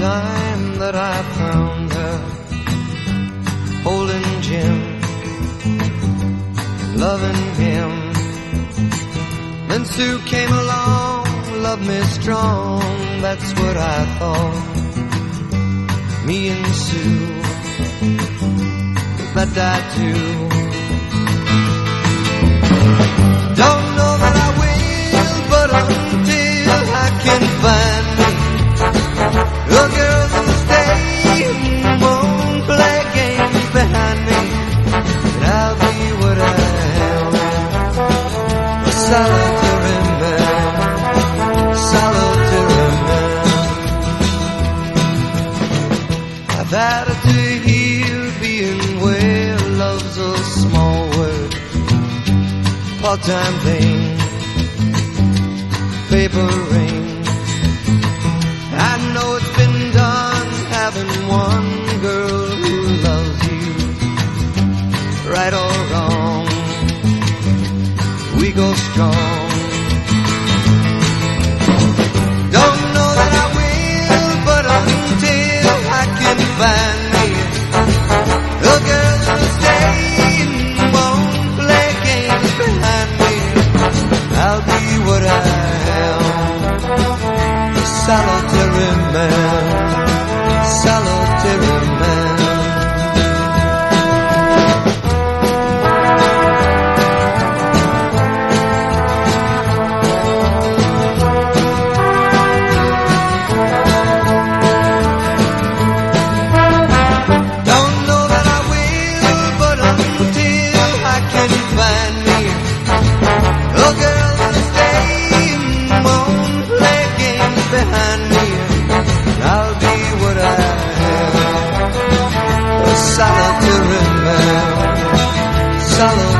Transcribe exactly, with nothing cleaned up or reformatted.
time that I found her holding Jim, loving him. Then Sue came along, loved me strong, that's what I thought. Me and Sue, that I do. Don't know that I will, but until I can find me a girl that'll stay and won't play games behind me, and I'll be what I am, a solitary man, solitary man. I've had it to hear being where love's a small word, part-time thing, paper ring. I know it's been done having one girl who loves you, right or wrong, we go strong. Don't know that I will, but until I can find me a girl that'll stay and won't play games behind me, I'll be what I am, a solitary man, solitary man. Don't know that I will, but until I can find me a girl that'll stay and won't play games behind me, I'll be what I am, a solitary man, solitary